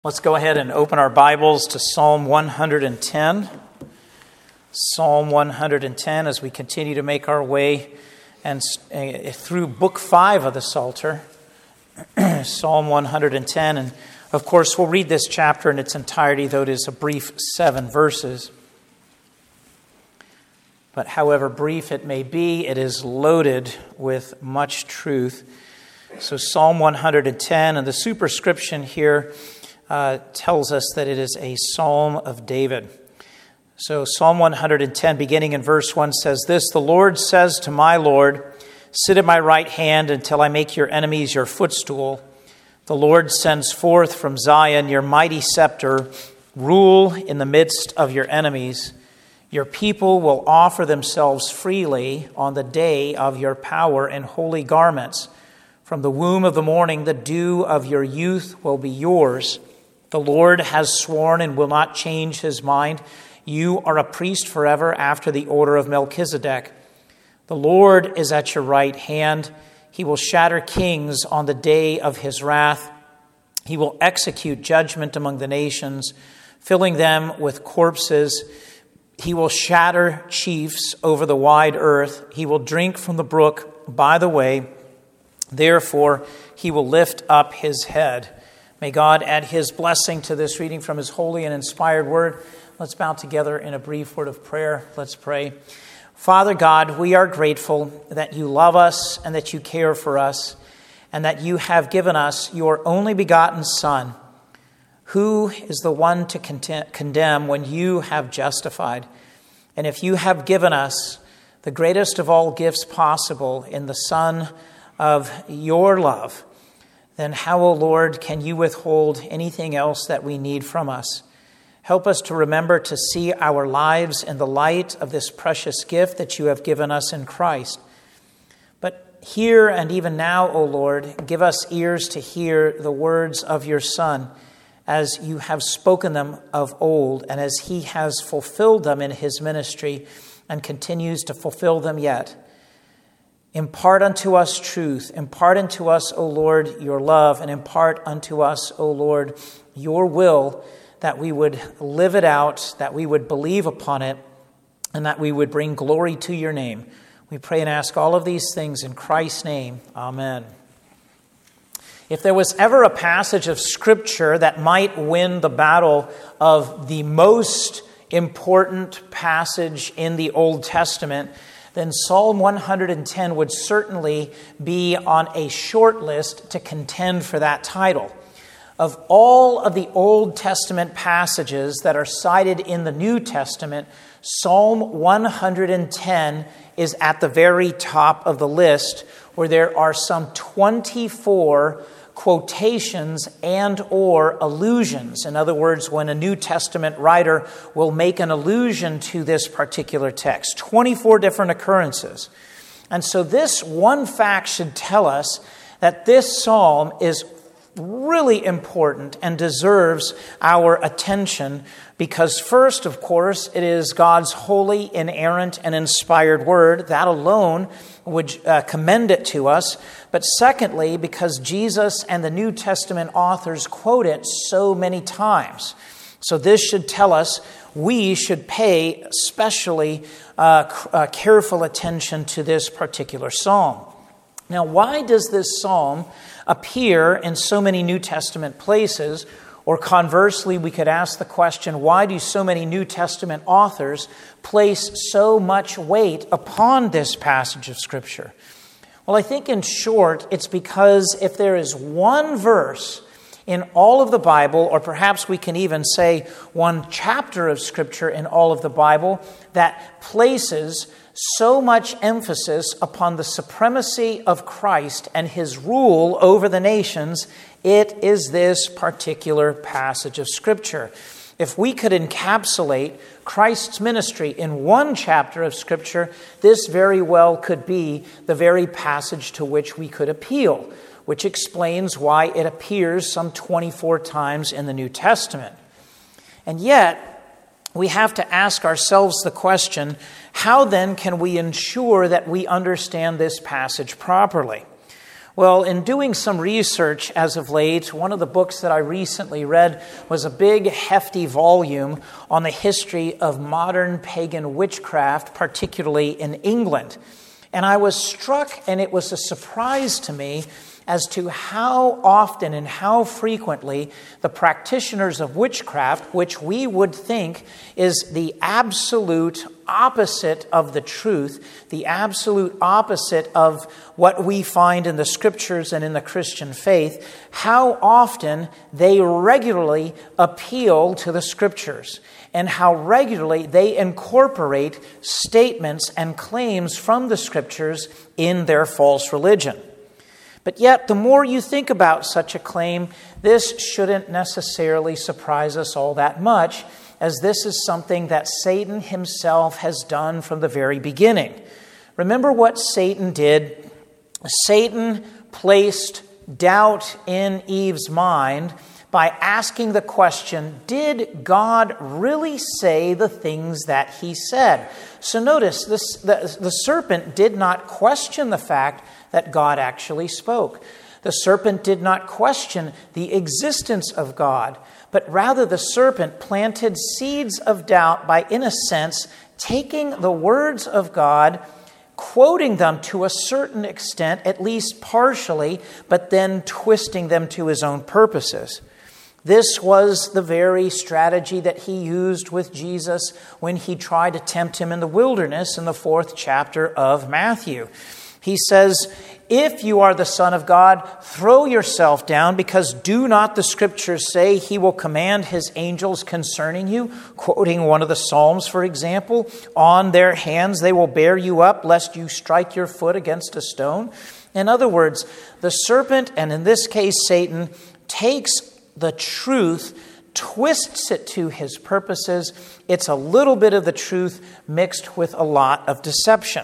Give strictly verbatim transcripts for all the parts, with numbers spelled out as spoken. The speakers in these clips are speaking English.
Let's go ahead and open our Bibles to Psalm one hundred ten. Psalm one hundred ten as we continue to make our way and uh, through Book five of the Psalter. Psalm one hundred ten. And of course, we'll read this chapter in its entirety, though it is a brief seven verses. But however brief it may be, it is loaded with much truth. So Psalm one hundred ten, and the superscription here Uh, tells us that it is a psalm of David. So Psalm one hundred ten, beginning in verse one, says this: "The Lord says to my Lord, sit at my right hand until I make your enemies your footstool. The Lord sends forth from Zion your mighty scepter. Rule in the midst of your enemies. Your people will offer themselves freely on the day of your power in holy garments. From the womb of the morning, the dew of your youth will be yours. The Lord has sworn and will not change his mind. You are a priest forever after the order of Melchizedek. The Lord is at your right hand. He will shatter kings on the day of his wrath. He will execute judgment among the nations, filling them with corpses. He will shatter chiefs over the wide earth. He will drink from the brook by the way. Therefore, he will lift up his head." May God add his blessing to this reading from his holy and inspired word. Let's bow together in a brief word of prayer. Let's pray. Father God, we are grateful that you love us and that you care for us, and that you have given us your only begotten Son. Who is the one to condemn when you have justified? And if you have given us the greatest of all gifts possible in the Son of your love, then how, O Lord, can you withhold anything else that we need from us? Help us to remember to see our lives in the light of this precious gift that you have given us in Christ. But here and even now, O Lord, give us ears to hear the words of your Son as you have spoken them of old and as he has fulfilled them in his ministry and continues to fulfill them yet. Impart unto us truth. Impart unto us, O Lord, your love, and impart unto us, O Lord, your will, that we would live it out, that we would believe upon it, and that we would bring glory to your name. We pray and ask all of these things in Christ's name. Amen. If there was ever a passage of Scripture that might win the battle of the most important passage in the Old Testament, then Psalm one hundred ten would certainly be on a short list to contend for that title. Of all of the Old Testament passages that are cited in the New Testament, Psalm one hundred ten is at the very top of the list, where there are some twenty-four quotations and or allusions. In other words, when a New Testament writer will make an allusion to this particular text, twenty-four different occurrences. And so this one fact should tell us that this psalm is really important and deserves our attention because first, of course, it is God's holy, inerrant, and inspired word. That alone would uh, commend it to us. But secondly, because Jesus and the New Testament authors quote it so many times. So this should tell us we should pay especially uh, uh, careful attention to this particular psalm. Now, why does this psalm appear in so many New Testament places? Or conversely, we could ask the question, why do so many New Testament authors place so much weight upon this passage of Scripture? Well, I think in short, it's because if there is one verse in all of the Bible, or perhaps we can even say one chapter of Scripture in all of the Bible, that places so much emphasis upon the supremacy of Christ and his rule over the nations, it is this particular passage of Scripture. If we could encapsulate Christ's ministry in one chapter of Scripture, this very well could be the very passage to which we could appeal, which explains why it appears some twenty-four times in the New Testament. And yet, we have to ask ourselves the question, how then can we ensure that we understand this passage properly? Well, in doing some research as of late, one of the books that I recently read was a big, hefty volume on the history of modern pagan witchcraft, particularly in England. And I was struck, and it was a surprise to me, as to how often and how frequently the practitioners of witchcraft, which we would think is the absolute opposite of the truth, the absolute opposite of what we find in the Scriptures and in the Christian faith, how often they regularly appeal to the Scriptures and how regularly they incorporate statements and claims from the Scriptures in their false religion. But yet, the more you think about such a claim, this shouldn't necessarily surprise us all that much, as this is something that Satan himself has done from the very beginning. Remember what Satan did? Satan placed doubt in Eve's mind by asking the question, did God really say the things that he said? So notice, this, the, the serpent did not question the fact that God actually spoke. The serpent did not question the existence of God, but rather the serpent planted seeds of doubt by, in a sense, taking the words of God, quoting them to a certain extent, at least partially, but then twisting them to his own purposes. This was the very strategy that he used with Jesus when he tried to tempt him in the wilderness in the fourth chapter of Matthew. He says, if you are the Son of God, throw yourself down, because do not the Scriptures say he will command his angels concerning you? Quoting one of the Psalms, for example, on their hands they will bear you up, lest you strike your foot against a stone. In other words, the serpent, and in this case Satan, takes the truth, twists it to his purposes. It's a little bit of the truth mixed with a lot of deception.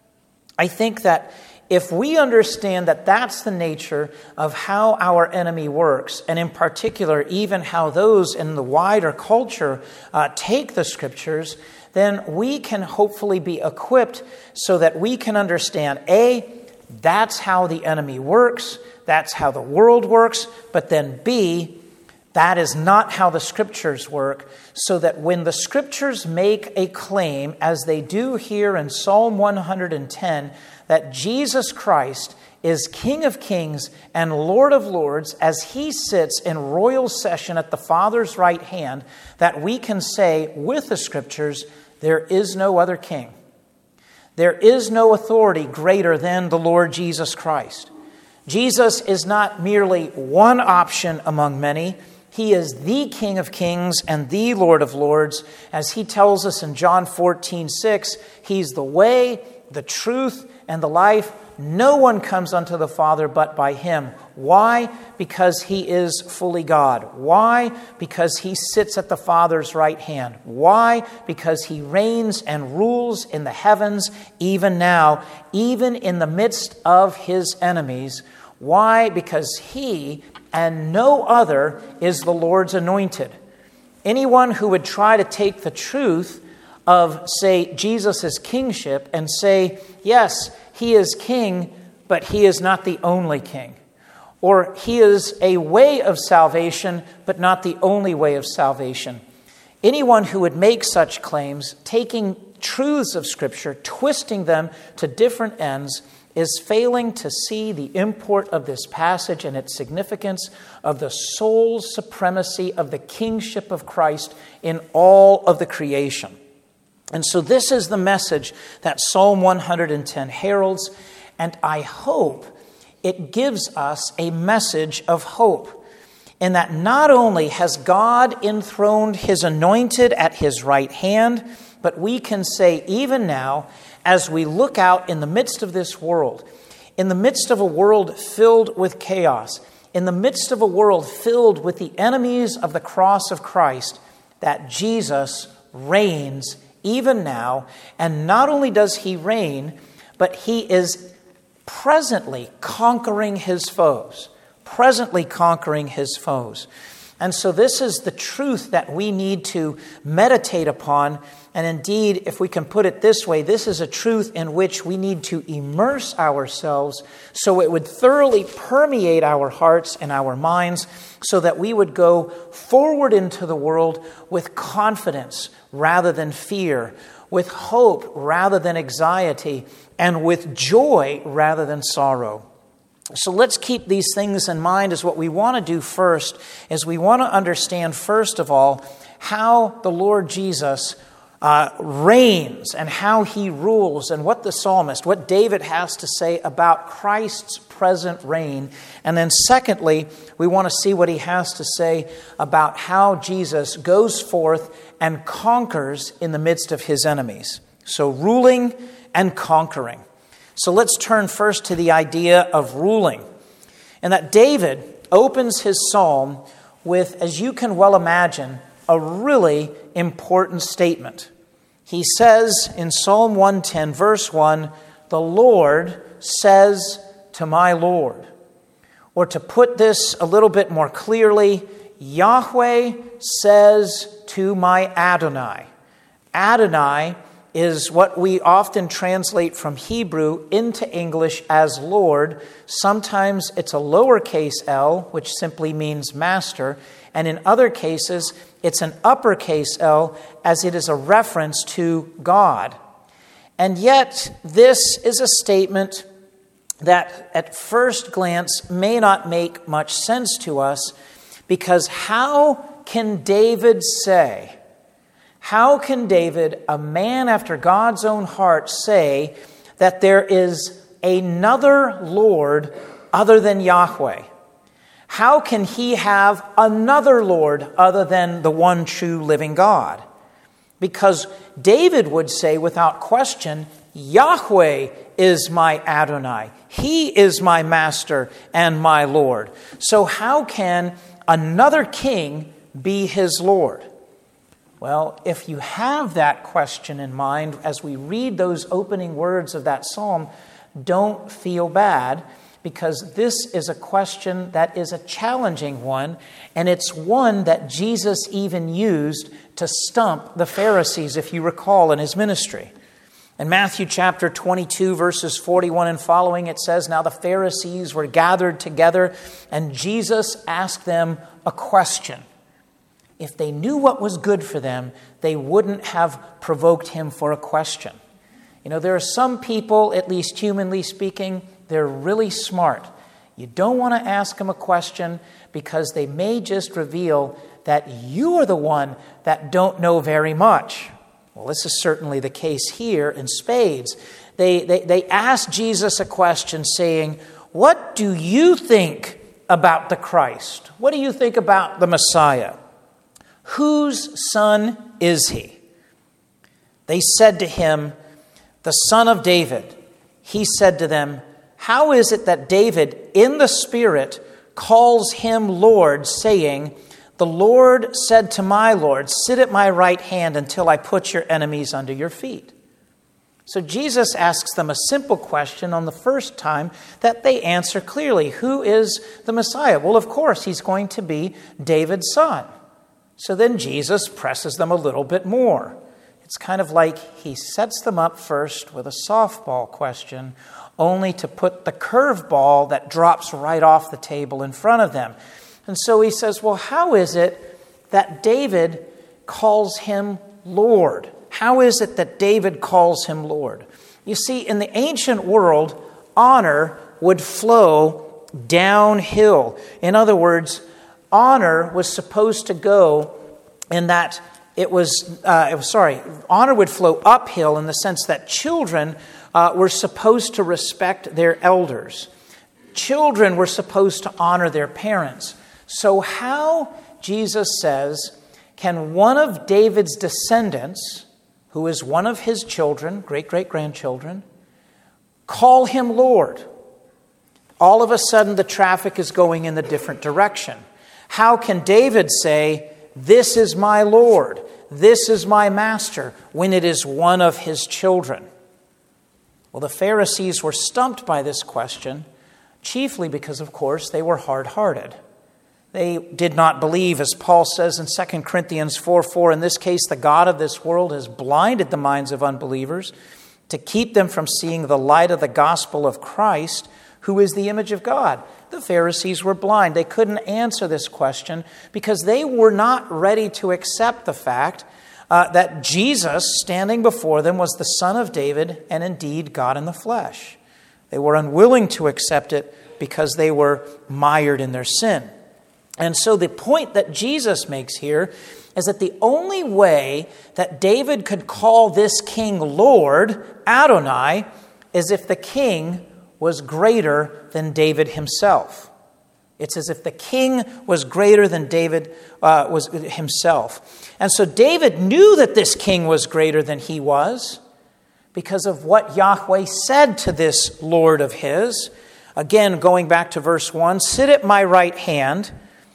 I think that if we understand that that's the nature of how our enemy works, and in particular, even how those in the wider culture uh, take the Scriptures, then we can hopefully be equipped so that we can understand, A, that's how the enemy works, that's how the world works, but then B, that is not how the Scriptures work, so that when the Scriptures make a claim, as they do here in Psalm one hundred ten, that Jesus Christ is King of Kings and Lord of Lords, as he sits in royal session at the Father's right hand, that we can say with the Scriptures, there is no other king. There is no authority greater than the Lord Jesus Christ. Jesus is not merely one option among many. He is the King of Kings and the Lord of Lords. As he tells us in John fourteen six, he's the way, the truth, and the life. No one comes unto the Father but by him. Why? Because he is fully God. Why? Because he sits at the Father's right hand. Why? Because he reigns and rules in the heavens even now, even in the midst of his enemies. Why? Because he and no other is the Lord's anointed. Anyone who would try to take the truth of, say, Jesus' kingship and say, yes, he is king, but he is not the only king. Or he is a way of salvation, but not the only way of salvation. Anyone who would make such claims, taking truths of Scripture, twisting them to different ends, is failing to see the import of this passage and its significance of the sole supremacy of the kingship of Christ in all of the creation. And so this is the message that Psalm one hundred ten heralds, and I hope it gives us a message of hope, in that not only has God enthroned his anointed at his right hand, but we can say even now, as we look out in the midst of this world, in the midst of a world filled with chaos, in the midst of a world filled with the enemies of the cross of Christ, that Jesus reigns even now. And not only does he reign, but he is presently conquering his foes. Presently conquering his foes. And so this is the truth that we need to meditate upon. And indeed, if we can put it this way, this is a truth in which we need to immerse ourselves so it would thoroughly permeate our hearts and our minds so that we would go forward into the world with confidence rather than fear, with hope rather than anxiety, and with joy rather than sorrow. So let's keep these things in mind as what we want to do first, is we want to understand, first of all, how the Lord Jesus uh, reigns and how he rules, and what the psalmist, what David has to say about Christ's present reign. And then secondly, we want to see what he has to say about how Jesus goes forth and conquers in the midst of his enemies. So ruling and conquering. So let's turn first to the idea of ruling. And that David opens his psalm with, as you can well imagine, a really important statement. He says in Psalm one ten, verse one, "The Lord says to my Lord." Or to put this a little bit more clearly, Yahweh says to my Adonai. Adonai is what we often translate from Hebrew into English as Lord. Sometimes it's a lowercase l, which simply means master, and in other cases it's an uppercase L, as it is a reference to God. And yet this is a statement that at first glance may not make much sense to us, because how can David say, How can David, a man after God's own heart, say that there is another Lord other than Yahweh? How can he have another Lord other than the one true living God? Because David would say without question, Yahweh is my Adonai. He is my master and my Lord. So how can another king be his Lord? Well, if you have that question in mind as we read those opening words of that psalm, don't feel bad, because this is a question that is a challenging one, and it's one that Jesus even used to stump the Pharisees, if you recall, in his ministry. In Matthew chapter twenty-two, verses forty-one and following, it says, "Now the Pharisees were gathered together, and Jesus asked them a question. If they knew what was good for them, they wouldn't have provoked him for a question." You know, there are some people, at least humanly speaking, they're really smart. You don't want to ask them a question because they may just reveal that you are the one that don't know very much. Well, this is certainly the case here in spades. They, they, they asked Jesus a question saying, "What do you think about the Christ? What do you think about the Messiah? Whose son is he?" They said to him, "The son of David." He said to them, "How is it that David in the Spirit calls him Lord, saying, 'The Lord said to my Lord, sit at my right hand until I put your enemies under your feet'?" So Jesus asks them a simple question on the first time that they answer clearly. Who is the Messiah? Well, of course, he's going to be David's son. So then Jesus presses them a little bit more. It's kind of like he sets them up first with a softball question, only to put the curveball that drops right off the table in front of them. And so he says, well, how is it that David calls him Lord? How is it that David calls him Lord? You see, in the ancient world, honor would flow downhill. In other words, honor was supposed to go in that it was, uh, it was, sorry, honor would flow uphill in the sense that children uh, were supposed to respect their elders. Children were supposed to honor their parents. So how, Jesus says, can one of David's descendants, who is one of his children, great-great-grandchildren, call him Lord? All of a sudden, the traffic is going in the different direction. How can David say, "This is my Lord, this is my master," when it is one of his children? Well, the Pharisees were stumped by this question, chiefly because, of course, they were hard-hearted. They did not believe, as Paul says in Second Corinthians four four, in this case, the God of this world has blinded the minds of unbelievers to keep them from seeing the light of the gospel of Christ, who is the image of God. The Pharisees were blind. They couldn't answer this question because they were not ready to accept the fact uh, that Jesus, standing before them, was the Son of David and indeed God in the flesh. They were unwilling to accept it because they were mired in their sin. And so the point that Jesus makes here is that the only way that David could call this king Lord, Adonai, is if the king was greater than David himself. It's as if the king was greater than David uh, was himself. And so David knew that this king was greater than he was because of what Yahweh said to this Lord of his. Again, going back to verse one, sit at my right hand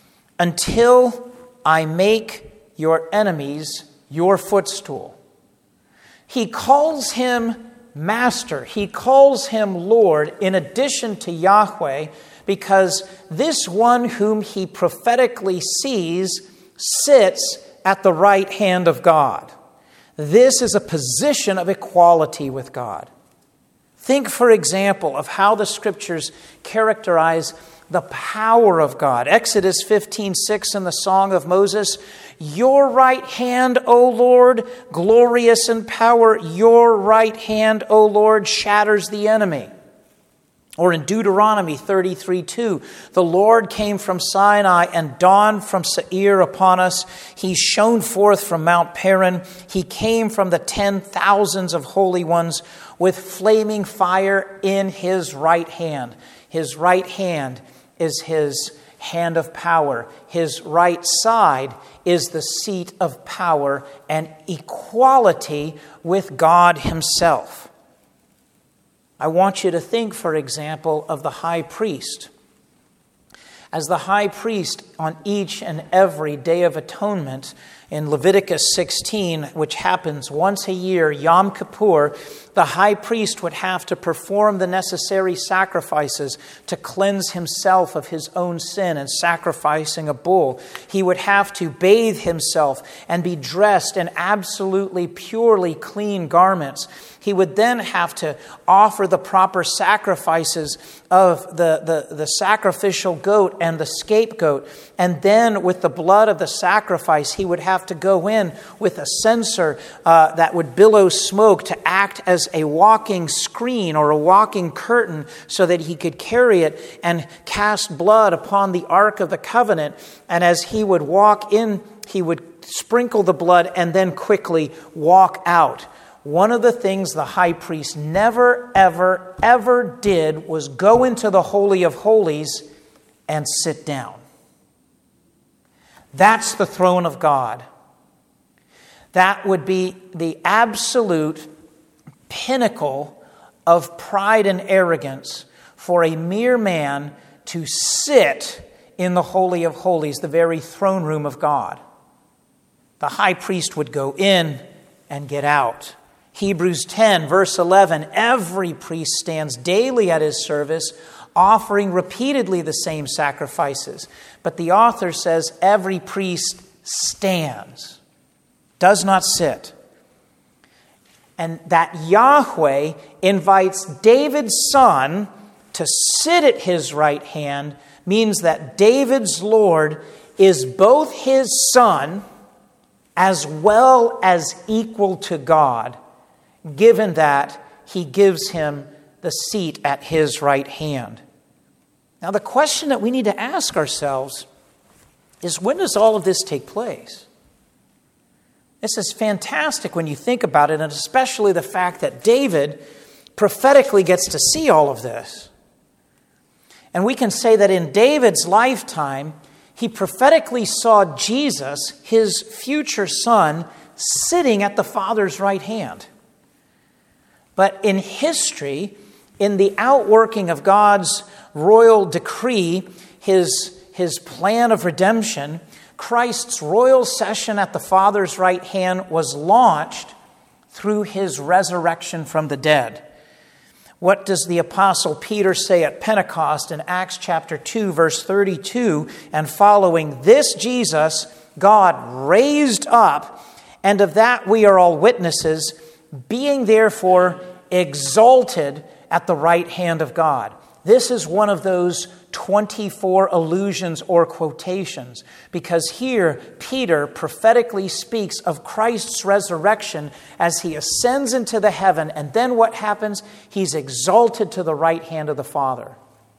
until I make your enemies your footstool. He calls him Master. He calls him Lord in addition to Yahweh because this one whom he prophetically sees sits at the right hand of God. This is a position of equality with God. Think, for example, of how the Scriptures characterize the power of God. Exodus fifteen six in the Song of Moses, your right hand, O Lord, glorious in power, your right hand, O Lord, shatters the enemy. Or in Deuteronomy thirty-three two, the Lord came from Sinai and dawned from Seir upon us. He shone forth from Mount Paran. He came from the ten thousands of holy ones with flaming fire in his right hand. His right hand is his hand of power. His right side is the seat of power and equality with God himself. I want you to think, for example, of the high priest. As the high priest on each and every Day of Atonement in Leviticus sixteen, which happens once a year, Yom Kippur, the high priest would have to perform the necessary sacrifices to cleanse himself of his own sin and sacrificing a bull. He would have to bathe himself and be dressed in absolutely purely clean garments. He would then have to offer the proper sacrifices of the, the, the sacrificial goat and the scapegoat. And then with the blood of the sacrifice, he would have to go in with a censer uh, that would billow smoke to act as a walking screen or a walking curtain so that he could carry it and cast blood upon the Ark of the Covenant. And as he would walk in, he would sprinkle the blood and then quickly walk out. One of the things the high priest never, ever, ever did was go into the Holy of Holies and sit down. That's the throne of God. That would be the absolute pinnacle of pride and arrogance for a mere man to sit in the Holy of Holies, the very throne room of God. The high priest would go in and get out. Hebrews ten, verse eleven, every priest stands daily at his service, offering repeatedly the same sacrifices. But the author says every priest stands, does not sit. And that Yahweh invites David's son to sit at his right hand means that David's Lord is both his son as well as equal to God, given that he gives him the seat at his right hand. Now, the question that we need to ask ourselves is, when does all of this take place? This is fantastic when you think about it, and especially the fact that David prophetically gets to see all of this. And we can say that in David's lifetime, he prophetically saw Jesus, his future son, sitting at the Father's right hand. But in history, in the outworking of God's royal decree, his, his plan of redemption, Christ's royal session at the Father's right hand was launched through his resurrection from the dead. What does the Apostle Peter say at Pentecost in Acts chapter two, verse thirty-two and following? This Jesus God raised up, and of that we are all witnesses, being therefore exalted at the right hand of God. This is one of those twenty-four allusions or quotations, because here Peter prophetically speaks of Christ's resurrection as he ascends into the heaven, and then what happens? He's exalted to the right hand of the Father.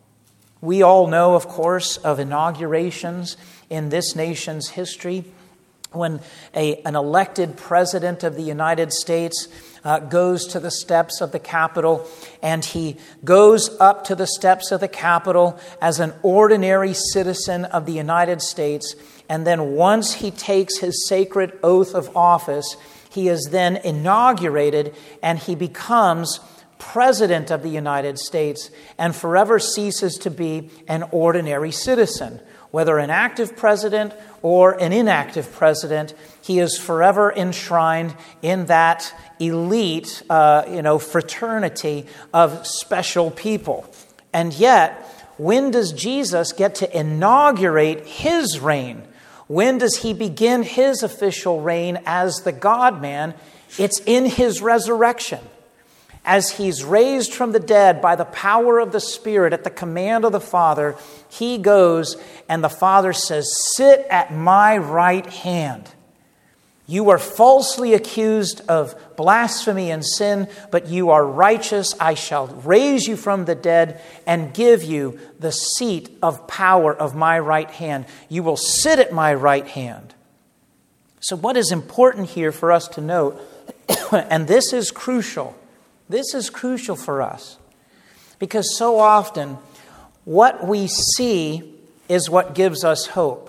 We all know, of course, of inaugurations in this nation's history when a, an elected president of the United States uh, goes to the steps of the Capitol, and he goes up to the steps of the Capitol as an ordinary citizen of the United States, and then once he takes his sacred oath of office, he is then inaugurated and he becomes President of the United States and forever ceases to be an ordinary citizen. Whether an active president or an inactive president, he is forever enshrined in that elite, uh, you know, fraternity of special people. And yet, when does Jesus get to inaugurate his reign? When does he begin his official reign as the God-man? It's in his resurrection. As he's raised from the dead by the power of the Spirit at the command of the Father, he goes and the Father says, "Sit at my right hand. You are falsely accused of blasphemy and sin, but you are righteous. I shall raise you from the dead and give you the seat of power of my right hand. You will sit at my right hand." So what is important here for us to note, and this is crucial, This is crucial for us, because so often what we see is what gives us hope.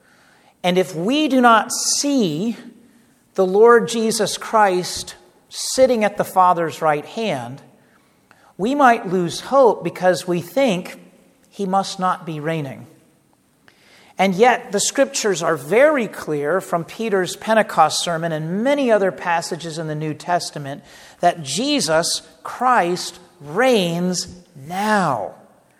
And if we do not see the Lord Jesus Christ sitting at the Father's right hand, we might lose hope because we think he must not be reigning. And yet the Scriptures are very clear from Peter's Pentecost sermon and many other passages in the New Testament that Jesus Christ reigns now.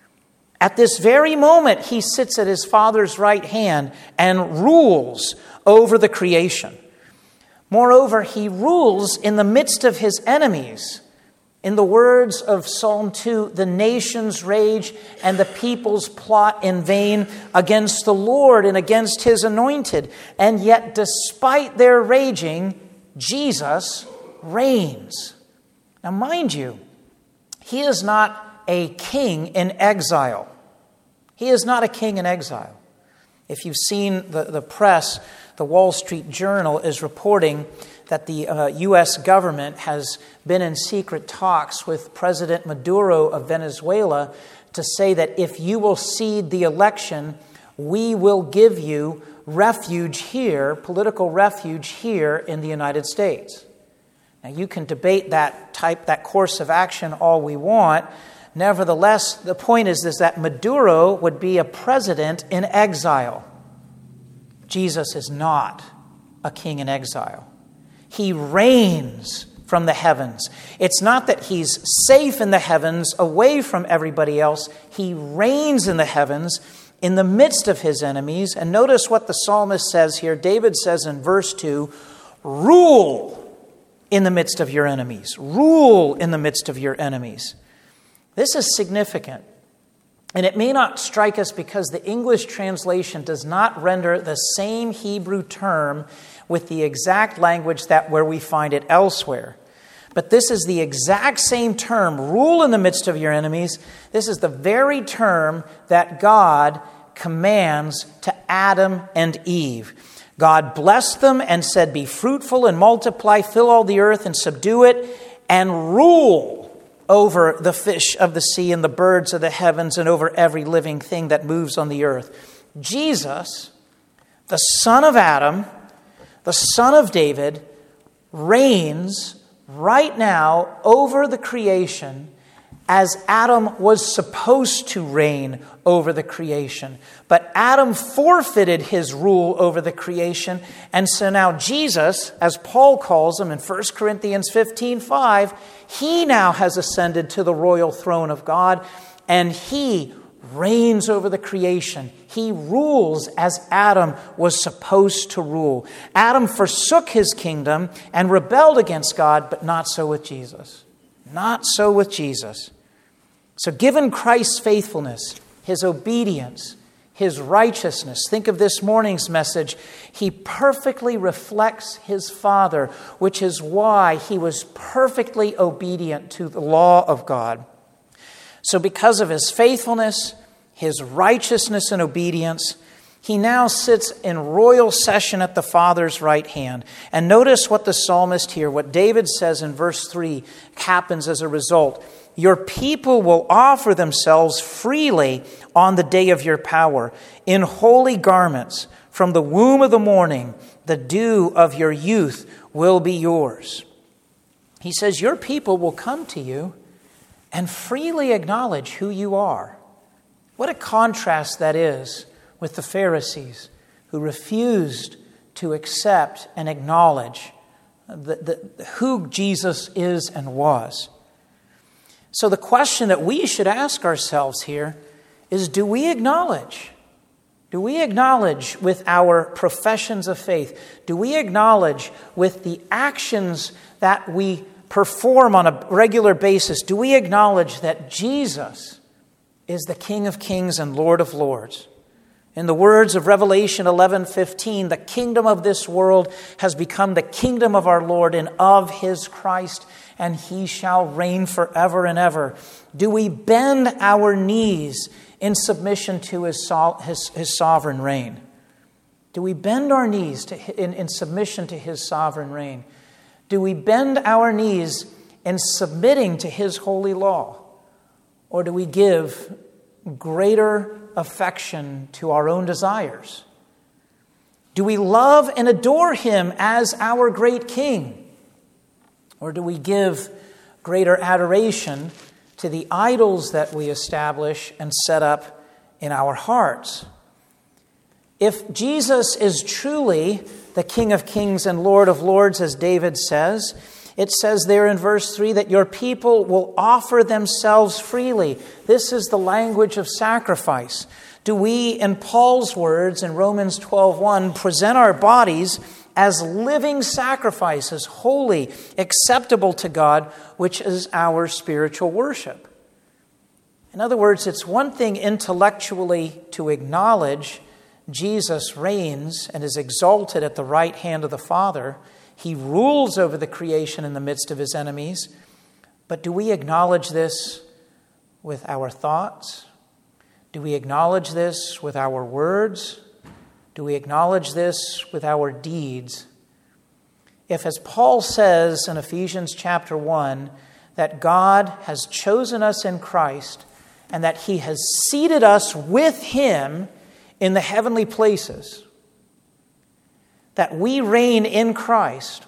At this very moment, he sits at his Father's right hand and rules over the creation. Moreover, he rules in the midst of his enemies. In the words of Psalm two, the nations rage and the peoples plot in vain against the Lord and against his anointed. And yet, despite their raging, Jesus reigns. Now, mind you, he is not a king in exile. He is not a king in exile. If you've seen the, the press, the Wall Street Journal is reporting that the uh, U S government has been in secret talks with President Maduro of Venezuela to say that if you will cede the election, we will give you refuge here, political refuge here in the United States. Now, you can debate that type, that course of action all we want. Nevertheless, the point is, is that Maduro would be a president in exile. Jesus is not a king in exile. He reigns from the heavens. It's not that he's safe in the heavens, away from everybody else. He reigns in the heavens, in the midst of his enemies. And notice what the psalmist says here. David says in verse two, "Rule in the midst of your enemies. Rule in the midst of your enemies." This is significant. And it may not strike us because the English translation does not render the same Hebrew term with the exact language that where we find it elsewhere. But this is the exact same term, rule in the midst of your enemies. This is the very term that God commands to Adam and Eve. God blessed them and said, "Be fruitful and multiply, fill all the earth and subdue it, and rule over the fish of the sea and the birds of the heavens and over every living thing that moves on the earth." Jesus, the son of Adam, the son of David, reigns right now over the creation as Adam was supposed to reign over the creation. But Adam forfeited his rule over the creation, and so now Jesus, as Paul calls him in First Corinthians fifteen five, he now has ascended to the royal throne of God, and he reigns over the creation. He rules as Adam was supposed to rule. Adam forsook his kingdom and rebelled against God, but not so with Jesus. Not so with Jesus. So given Christ's faithfulness, his obedience, his righteousness, think of this morning's message, he perfectly reflects his Father, which is why he was perfectly obedient to the law of God. So because of his faithfulness, his righteousness and obedience, he now sits in royal session at the Father's right hand. And notice what the psalmist here, what David says in verse three, happens as a result. Your people will offer themselves freely on the day of your power, in holy garments. From the womb of the morning, the dew of your youth will be yours. He says, your people will come to you and freely acknowledge who you are. What a contrast that is with the Pharisees, who refused to accept and acknowledge the, the, who Jesus is and was. So the question that we should ask ourselves here is, do we acknowledge? Do we acknowledge with our professions of faith? Do we acknowledge with the actions that we perform on a regular basis? Do we acknowledge that Jesus is the King of Kings and Lord of Lords? In the words of Revelation eleven fifteen, the kingdom of this world has become the kingdom of our Lord and of his Christ, and he shall reign forever and ever. Do we bend our knees in submission to his, so, his, his sovereign reign? Do we bend our knees to, in, in submission to his sovereign reign? Do we bend our knees in submitting to his holy law? Or do we give greater affection to our own desires? Do we love and adore him as our great King? Or do we give greater adoration to the idols that we establish and set up in our hearts? If Jesus is truly the King of Kings and Lord of Lords, as David says, it says there in verse three that your people will offer themselves freely. This is the language of sacrifice. Do we, in Paul's words in Romans twelve one, present our bodies as living sacrifices, holy, acceptable to God, which is our spiritual worship? In other words, it's one thing intellectually to acknowledge Jesus reigns and is exalted at the right hand of the Father. He rules over the creation in the midst of his enemies. But do we acknowledge this with our thoughts? Do we acknowledge this with our words? Do we acknowledge this with our deeds? If, as Paul says in Ephesians chapter one, that God has chosen us in Christ and that he has seated us with him in the heavenly places, that we reign in Christ,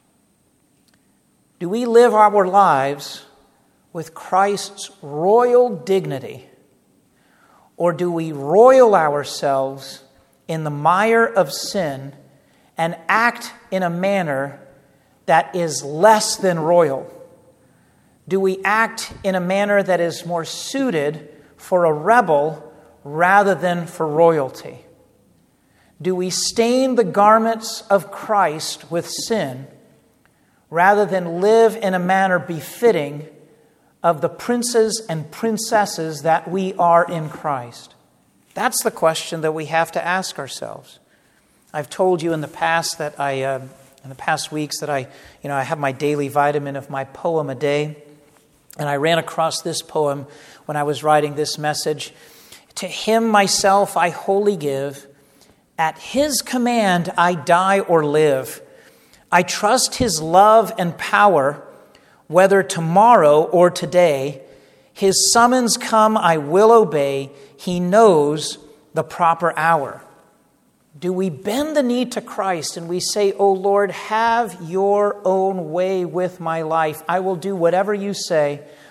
do we live our lives with Christ's royal dignity? Or do we roil ourselves in the mire of sin and act in a manner that is less than royal? Do we act in a manner that is more suited for a rebel rather than for royalty? Do we stain the garments of Christ with sin rather than live in a manner befitting of the princes and princesses that we are in Christ? That's the question that we have to ask ourselves. I've told you in the past that I, uh, in the past weeks that I, you know, I have my daily vitamin of my poem a day, and I ran across this poem when I was writing this message. To him myself I wholly give. At his command I die or live. I trust his love and power, whether tomorrow or today. His summons come, I will obey. He knows the proper hour. Do we bend the knee to Christ and we say, "O Lord, have your own way with my life. I will do whatever you say.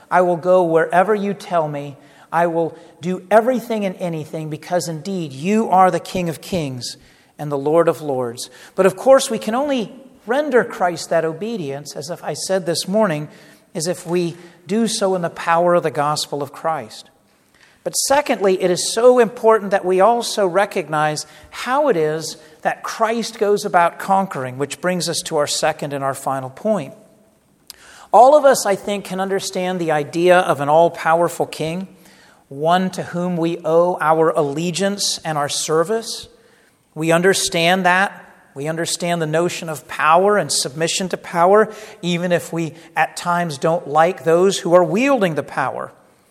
I will go wherever you tell me. I will do everything and anything because indeed you are the King of Kings and the Lord of Lords. But of course we can only render Christ that obedience, as if I said this morning, is if we do so in the power of the gospel of Christ. But secondly, it is so important that we also recognize how it is that Christ goes about conquering, which brings us to our second and our final point. All of us, I think, can understand the idea of an all-powerful king, one to whom we owe our allegiance and our service. We understand that. We understand the notion of power and submission to power, even if we at times don't like those who are wielding the power.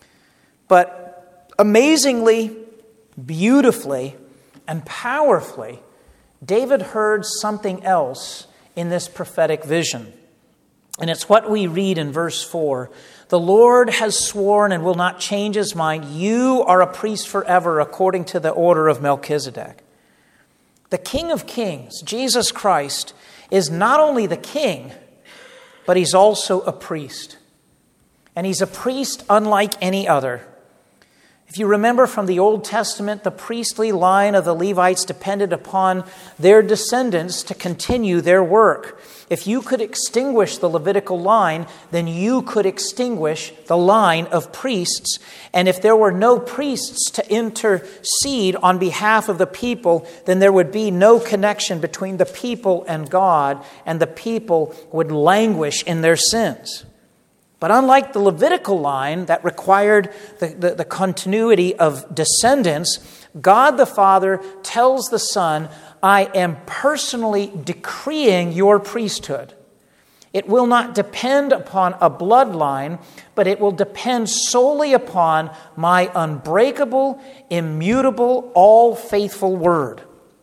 But amazingly, beautifully, and powerfully, David heard something else in this prophetic vision. And it's what we read in verse four. The Lord has sworn and will not change his mind. You are a priest forever according to the order of Melchizedek. The King of Kings, Jesus Christ, is not only the king, but he's also a priest. And he's a priest unlike any other. If you remember from the Old Testament, the priestly line of the Levites depended upon their descendants to continue their work. If you could extinguish the Levitical line, then you could extinguish the line of priests. And if there were no priests to intercede on behalf of the people, then there would be no connection between the people and God, and the people would languish in their sins. But unlike the Levitical line that required the, the, the continuity of descendants, God the Father tells the Son, I am personally decreeing your priesthood. It will not depend upon a bloodline, but it will depend solely upon my unbreakable, immutable, all-faithful word.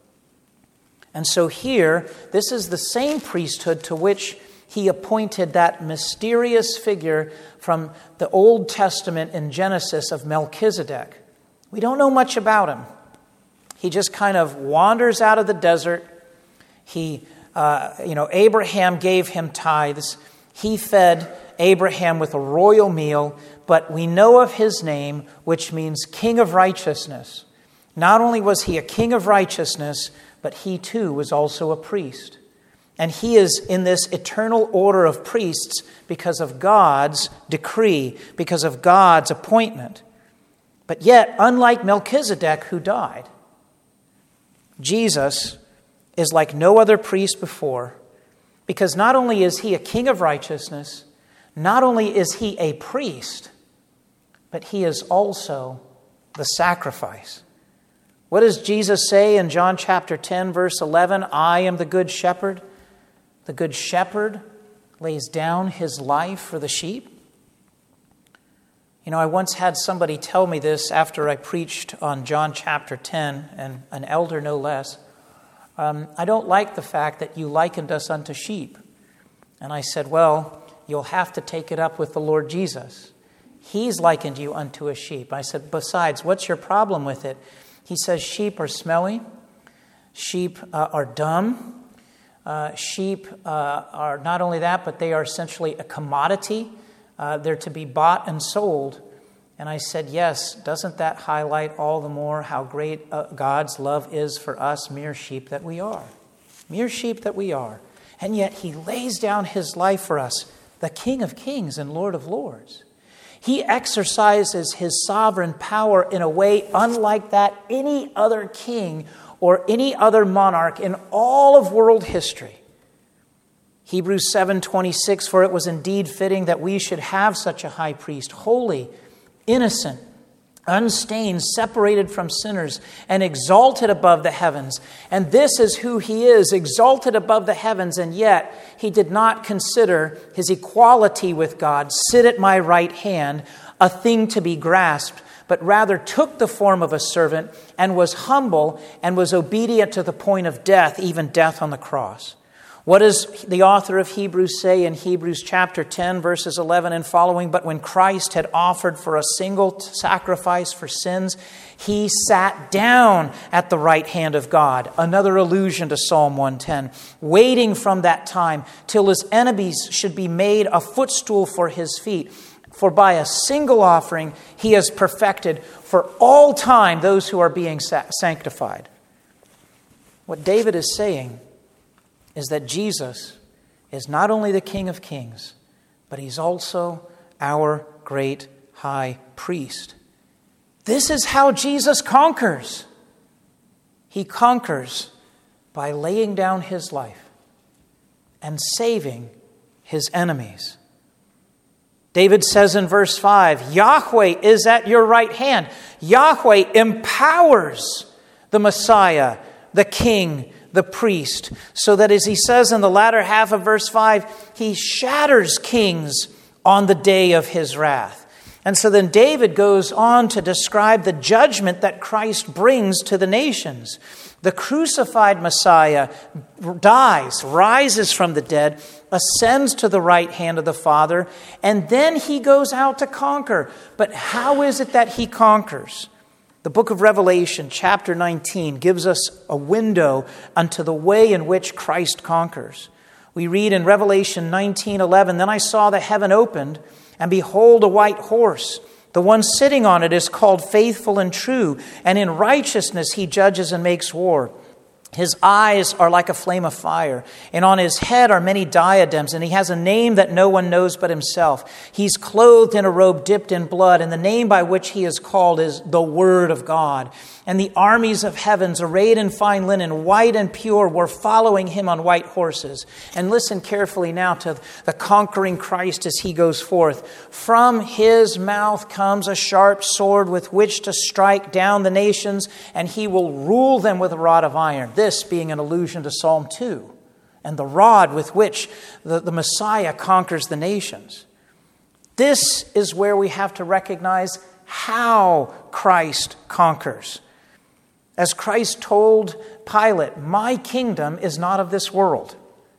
And so here, this is the same priesthood to which he appointed that mysterious figure from the Old Testament in Genesis of Melchizedek. We don't know much about him. He just kind of wanders out of the desert. He, uh, you know, Abraham gave him tithes. He fed Abraham with a royal meal, but we know of his name, which means King of Righteousness. Not only was he a king of righteousness, but he too was also a priest. And he is in this eternal order of priests because of God's decree, because of God's appointment. But yet, unlike Melchizedek who died, Jesus is like no other priest before, because not only is he a king of righteousness, not only is he a priest, but he is also the sacrifice. What does Jesus say in John chapter ten, verse eleven? I am the good shepherd. The good shepherd lays down his life for the sheep. You know, I once had somebody tell me this after I preached on John chapter ten, and an elder no less. Um, I don't like the fact that you likened us unto sheep. And I said, well, you'll have to take it up with the Lord Jesus. He's likened you unto a sheep. I said, besides, what's your problem with it? He says, sheep are smelly. Sheep uh, are dumb. Uh, sheep uh, are not only that, but they are essentially a commodity. Uh, they're to be bought and sold. And I said, yes, doesn't that highlight all the more how great uh, God's love is for us, mere sheep that we are? Mere sheep that we are. And yet he lays down his life for us, the King of Kings and Lord of Lords. He exercises his sovereign power in a way unlike that any other king or any other monarch in all of world history. Hebrews seven twenty-six, for it was indeed fitting that we should have such a high priest, holy, innocent, unstained, separated from sinners, and exalted above the heavens. And this is who he is, exalted above the heavens, and yet he did not consider his equality with God, sit at my right hand, a thing to be grasped, but rather took the form of a servant and was humble and was obedient to the point of death, even death on the cross. What does the author of Hebrews say in Hebrews chapter ten, verses eleven and following? But when Christ had offered for a single sacrifice for sins, he sat down at the right hand of God. Another allusion to Psalm one ten. Waiting from that time till his enemies should be made a footstool for his feet. For by a single offering he has perfected for all time those who are being sanctified. What David is saying is that Jesus is not only the King of Kings, but he's also our great high priest. This is how Jesus conquers. He conquers by laying down his life and saving his enemies. David says in verse five, Yahweh is at your right hand. Yahweh empowers the Messiah, the King, the priest, so that, as he says in the latter half of verse five, he shatters kings on the day of his wrath. And so then David goes on to describe the judgment that Christ brings to the nations. The crucified Messiah dies, rises from the dead, ascends to the right hand of the Father, and then he goes out to conquer. But how is it that he conquers? The book of Revelation, chapter nineteen, gives us a window unto the way in which Christ conquers. We read in Revelation nineteen eleven, Then I saw the heaven opened, and behold, a white horse. The one sitting on it is called Faithful and True, and in righteousness he judges and makes war. His eyes are like a flame of fire, and on his head are many diadems, and he has a name that no one knows but himself. He's clothed in a robe dipped in blood, and the name by which he is called is the Word of God. And the armies of heavens, arrayed in fine linen, white and pure, were following him on white horses. And listen carefully now to the conquering Christ as he goes forth. From his mouth comes a sharp sword with which to strike down the nations, and he will rule them with a rod of iron. This being an allusion to Psalm two and the rod with which the, the Messiah conquers the nations. This is where we have to recognize how Christ conquers. As Christ told Pilate, my kingdom is not of this world.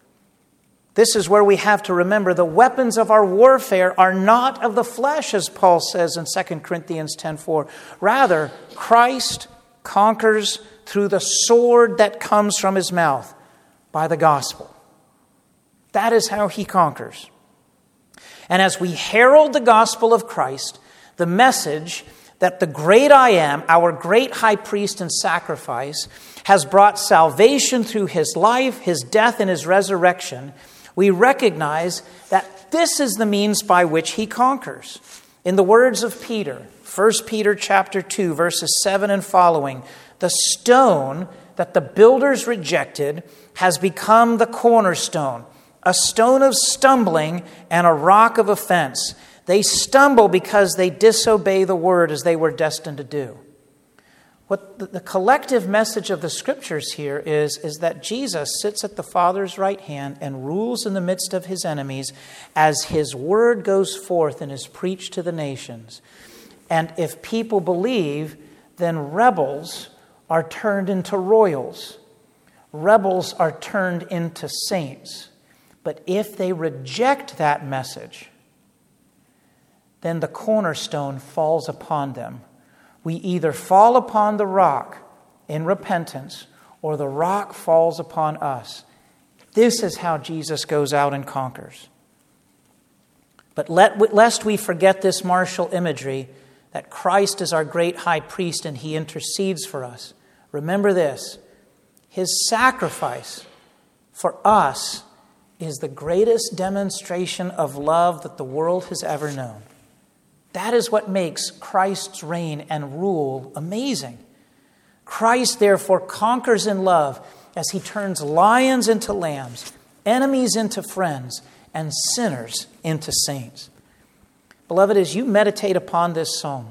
This is where we have to remember the weapons of our warfare are not of the flesh, as Paul says in Second Corinthians ten four. Rather, Christ conquers through the sword that comes from his mouth by the gospel. That is how he conquers. And as we herald the gospel of Christ, the message that the great I am, our great high priest and sacrifice, has brought salvation through his life, his death, and his resurrection, we recognize that this is the means by which he conquers. In the words of Peter, First Peter chapter two, verses seven and following, the stone that the builders rejected has become the cornerstone, a stone of stumbling and a rock of offense. They stumble because they disobey the word as they were destined to do. What the, the collective message of the scriptures here is, is that Jesus sits at the Father's right hand and rules in the midst of his enemies as his word goes forth and is preached to the nations. And if people believe, then rebels are turned into royals. Rebels are turned into saints. But if they reject that message, then the cornerstone falls upon them. We either fall upon the rock in repentance, or the rock falls upon us. This is how Jesus goes out and conquers. But let, lest we forget this martial imagery, that Christ is our great high priest and he intercedes for us. Remember this, his sacrifice for us is the greatest demonstration of love that the world has ever known. That is what makes Christ's reign and rule amazing. Christ, therefore, conquers in love as he turns lions into lambs, enemies into friends, and sinners into saints. Beloved, as you meditate upon this psalm,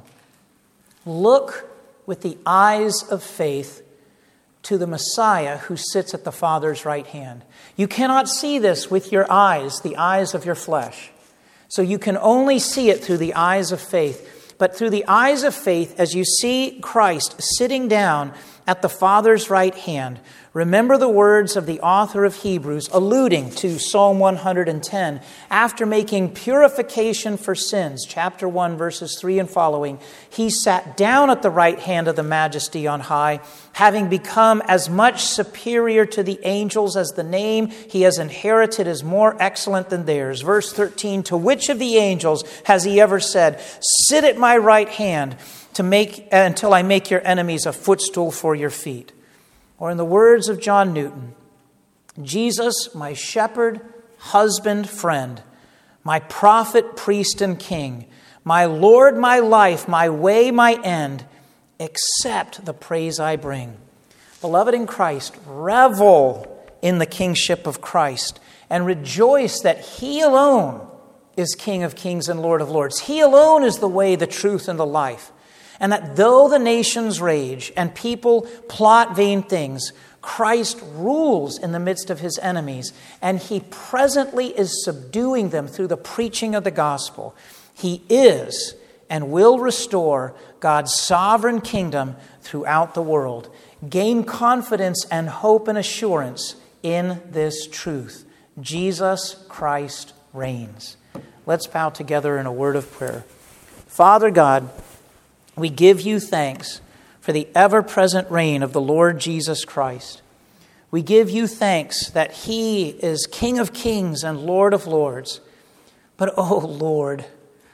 look with the eyes of faith to the Messiah who sits at the Father's right hand. You cannot see this with your eyes, the eyes of your flesh. So you can only see it through the eyes of faith. But through the eyes of faith, as you see Christ sitting down at the Father's right hand. Remember the words of the author of Hebrews alluding to Psalm one hundred ten. After making purification for sins, chapter one, verses three and following, he sat down at the right hand of the Majesty on high, having become as much superior to the angels as the name he has inherited is more excellent than theirs. Verse thirteen, to which of the angels has he ever said, sit at my right hand to make uh, until I make your enemies a footstool for your feet? Or in the words of John Newton, Jesus, my shepherd, husband, friend, my prophet, priest, and king, my Lord, my life, my way, my end, accept the praise I bring. Beloved in Christ, revel in the kingship of Christ and rejoice that he alone is King of kings and Lord of lords. He alone is the way, the truth, and the life. And that though the nations rage and people plot vain things, Christ rules in the midst of his enemies, and he presently is subduing them through the preaching of the gospel. He is and will restore God's sovereign kingdom throughout the world. Gain confidence and hope and assurance in this truth. Jesus Christ reigns. Let's bow together in a word of prayer. Father God, we give you thanks for the ever-present reign of the Lord Jesus Christ. We give you thanks that he is King of kings and Lord of lords. But, oh Lord,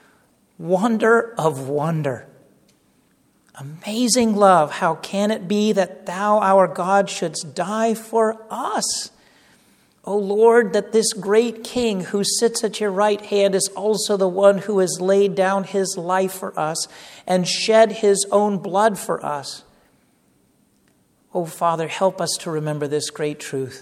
wonder of wonder, amazing love, how can it be that thou, our God, shouldst die for us? O Lord, that this great King who sits at your right hand is also the one who has laid down his life for us and shed his own blood for us. O Father, help us to remember this great truth.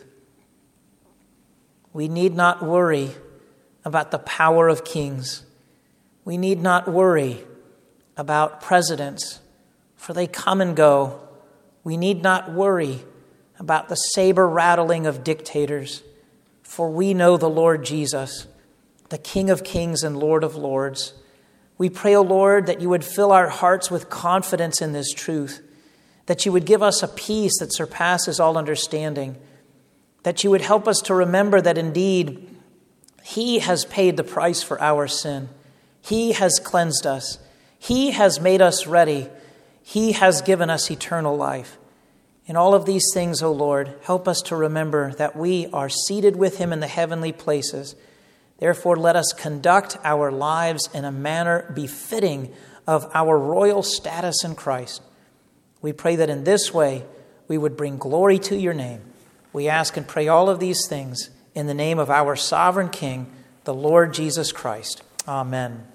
We need not worry about the power of kings. We need not worry about presidents, for they come and go. We need not worry about the saber rattling of dictators, for we know the Lord Jesus, the King of kings and Lord of lords. We pray, O Lord, that you would fill our hearts with confidence in this truth, that you would give us a peace that surpasses all understanding, that you would help us to remember that indeed he has paid the price for our sin. He has cleansed us. He has made us ready. He has given us eternal life. In all of these things, O Lord, help us to remember that we are seated with him in the heavenly places. Therefore, let us conduct our lives in a manner befitting of our royal status in Christ. We pray that in this way we would bring glory to your name. We ask and pray all of these things in the name of our sovereign King, the Lord Jesus Christ. Amen.